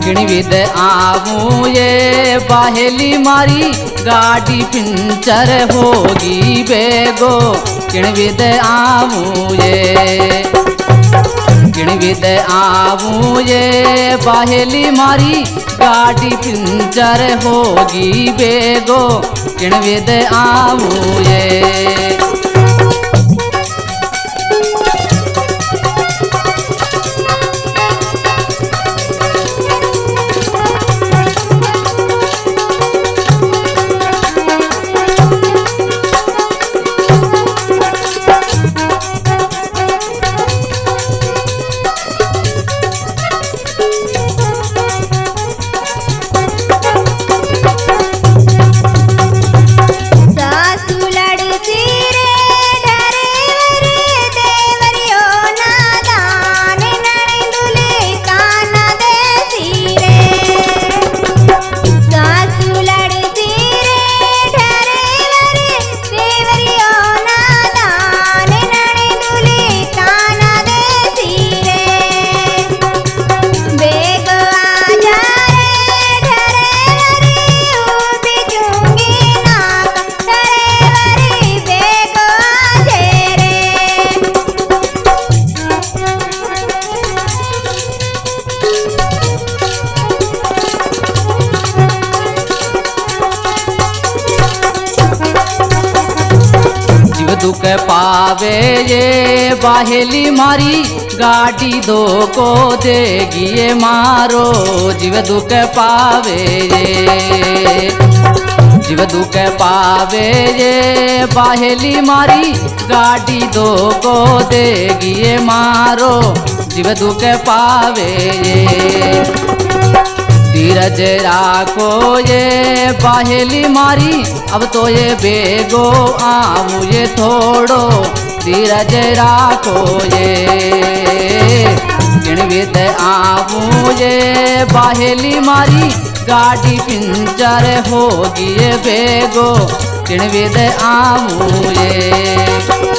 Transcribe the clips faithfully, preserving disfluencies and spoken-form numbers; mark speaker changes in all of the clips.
Speaker 1: किणविद आऊं ये बाहेली मारी गाड़ी पिंचर होगी बेगो किणविद आऊं ये किणविद आऊं ये बाहेली मारी गाड़ी पिंचर होगी बेगो किणविद आऊं ये दुख पावे ये बाहेली मारी गाड़ी दो को देगी ये मारो जीव दुख पावे ये जीव दुख पावे ये बाहेली मारी गाड़ी दो को देगी ये मारो जीव दुख पावे ये धीरज राखो ये बाहेली मारी अब तो ये बेगो आऊं ये थोड़ो धीरज राखो ये किणविद आऊं ये बाहेली मारी गाड़ी पिंचर होगी ये बेगो किणविद आऊं ये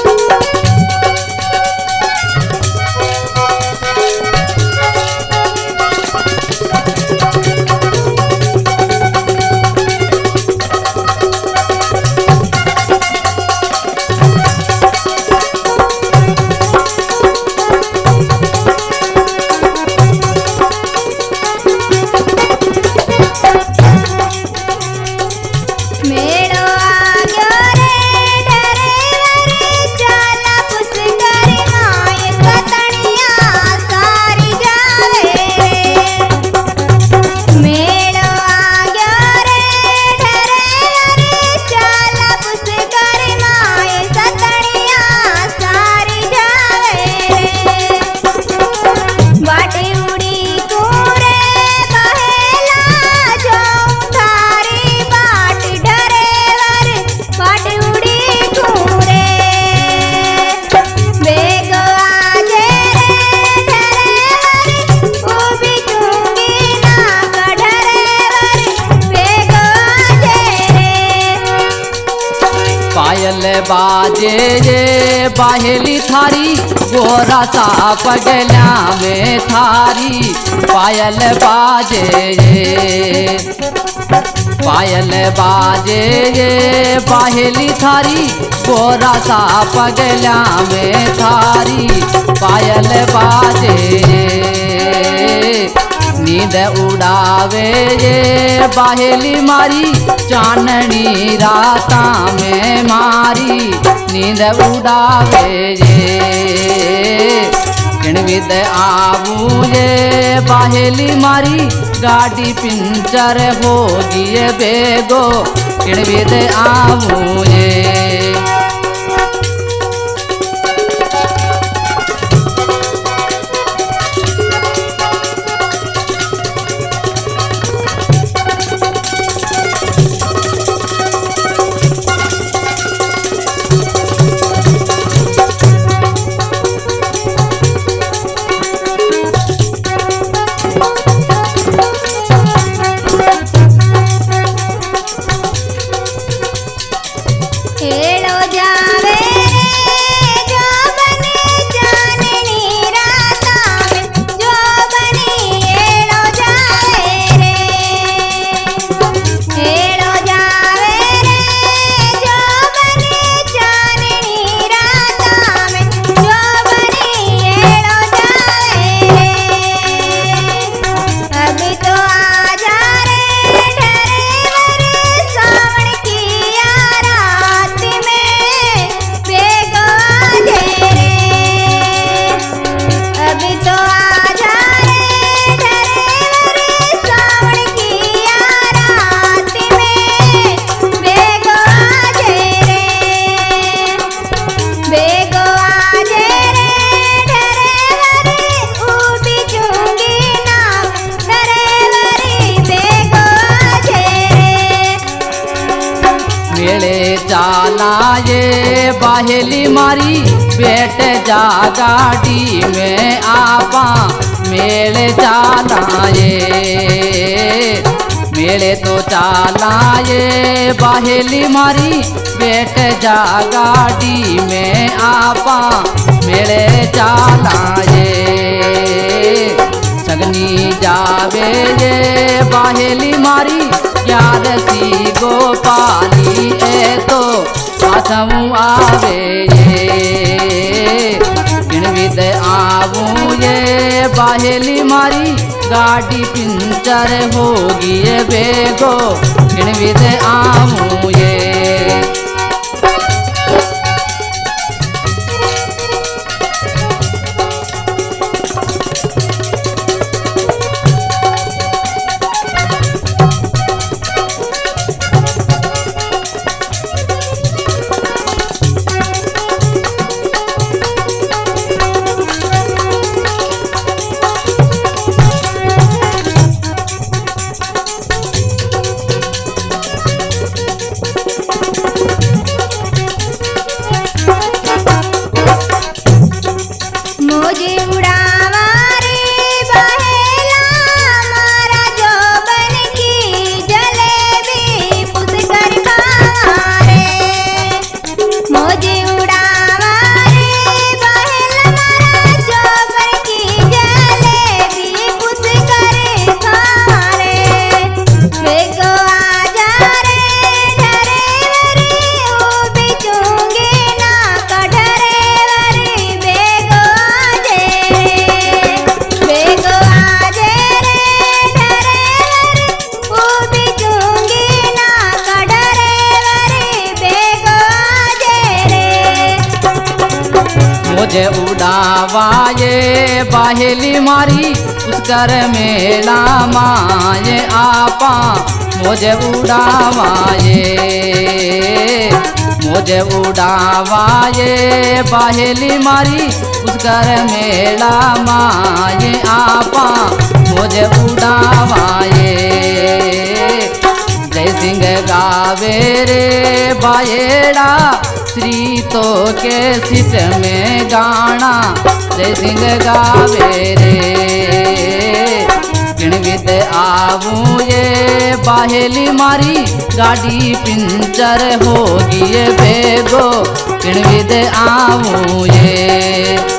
Speaker 1: बाजे ये बाहेली थारी गोरा सा पगला में थारी पायल बाजे ये पायल बाजे ये बाहेली थारी गोरा सा पगला में थारी पायल बाजे नींद उड़ावे ये बाहेली मारी चांदनी राता में मारी नींद उड़ावे ये किणविद आऊं ये बाहेली मारी गाड़ी पिंचर होगी ये बेगो किणविद आऊं ये
Speaker 2: हेलो
Speaker 1: चाला ये बाहेली मारी बैठ जा गाड़ी में आपा मेले चाला ये मेले तो चाला ये बाहेली मारी बैठ जा गाड़ी में आपा मेले चाला ये सगनी जावे ये बाहेली मारी यार सी गोपाली ए तो आसमू आवे ये किणविद आवू ये बाहेली मारी गाड़ी पिंचर होगी ये बेगो किणविद आवू ये मुझे उड़ावा ये बाहेली मारी उस घर मेला माए आपा मुझे उड़ावा ये मुझे उड़ावा ये बाहेली मारी उस घर मेला माए आपा मुझे उड़ावा ये जय सिंह गावे रे बाएड़ा श्री तो के सिट में गाना जय सिंह गावे रे किणविद आवू ये बाहेली मारी गाड़ी पिंचर होगी ये बेगो किणविद आवू ये